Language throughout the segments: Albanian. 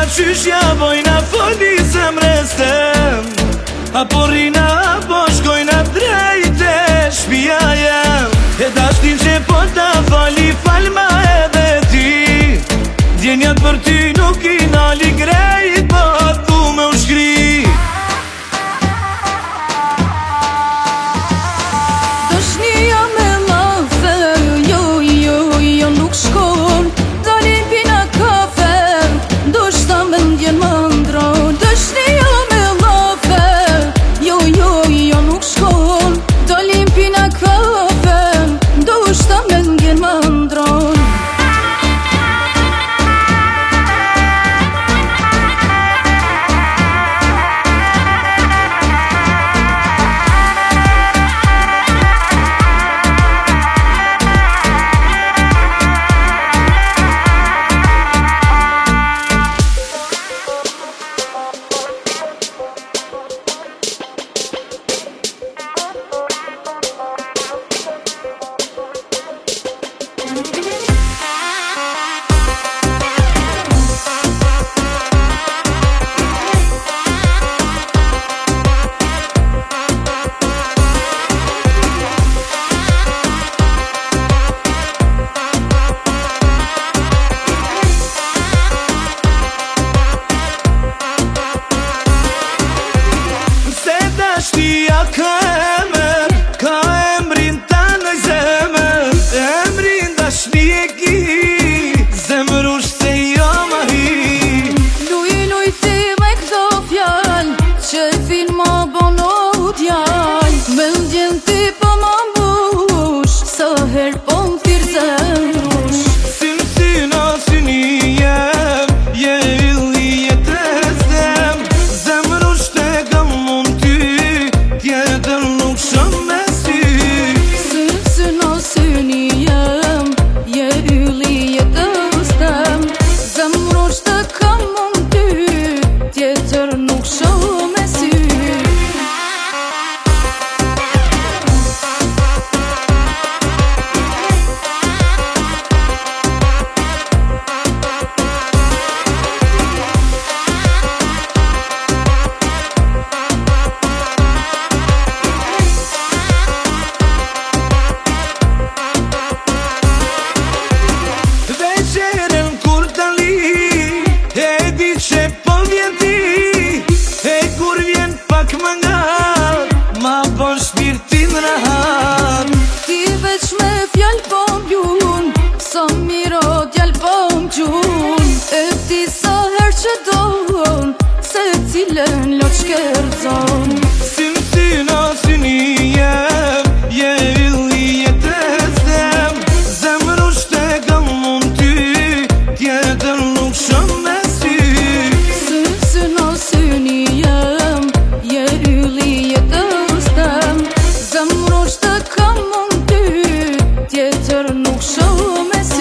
qysh ja bojna foli zemrës tem, apo rina apo shkojna drejt e shpia jem. E dashtin që po ta fali falma edhe ti, djenjat për ty nuk i nali grejt, po tu me u shkri. Dashnia me lafe, jo nuk shkon, dalim pina kafe, ndoshta me ndjen më ndron. Dashnia me lafe, jo nuk shkon, dalim pina kafe, ndoshta me ndjen më ndron. Dashtia ka emër, ka emrin ta në zemër, emrin dashni e ki, zemër usht se jo ma hi. Luj ti me këto fjall, që fin ma bono djall, me ndjen ti po ma mbush, sa her po më thirë zemrush. Syna syni jem, je illi jetës tem, zemër usht e kam mund ty, tjetër nuk shumë me sy. Syna syni jem, je illi jetës tem, zemër usht e kam mund ty, tjetër nuk shumë me sy. Ma bon shpirtin rahat, ti veç me fjall po m'ljun, sa miro djall po m'gjun, e ti sa her që don, se cilën lot shkerzon. syna syni jem, je illi jetës tem, zemër usht e kam mund ty, tjetër nuk shumë me sy. Syna syni jem, je illi jetës tem, zemër usht e kam mund ty, tjetër nuk shumë me sy.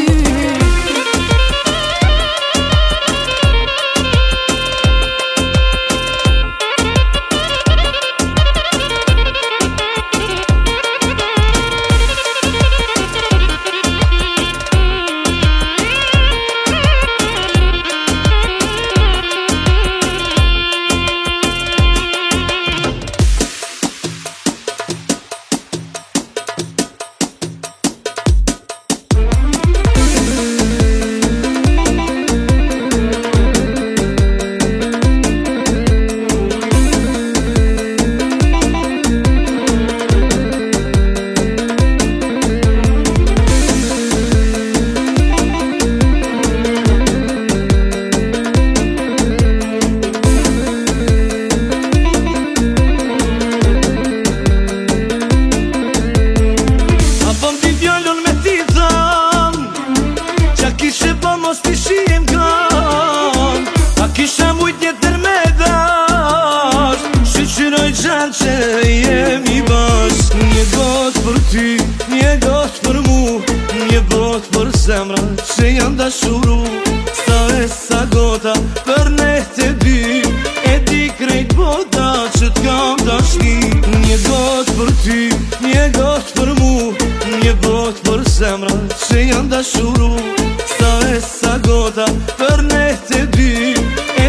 Mos t'i shim kan, a kisha mujt jetër me dash, shqyroj gjanë që jemi bash. Një got për ty, një got për mu, një bot për zemra që janë dashuru. Sa e sa gota për ne të dy, e di krejt bota që t'kam dashki. Një got për ty, një got për mu, një bot për zemra që janë dashuru. Sa e sa gota për ne të dy,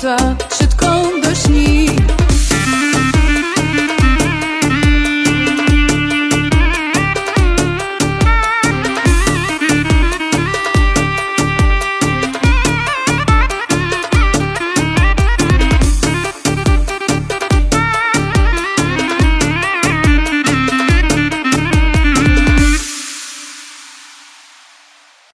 ka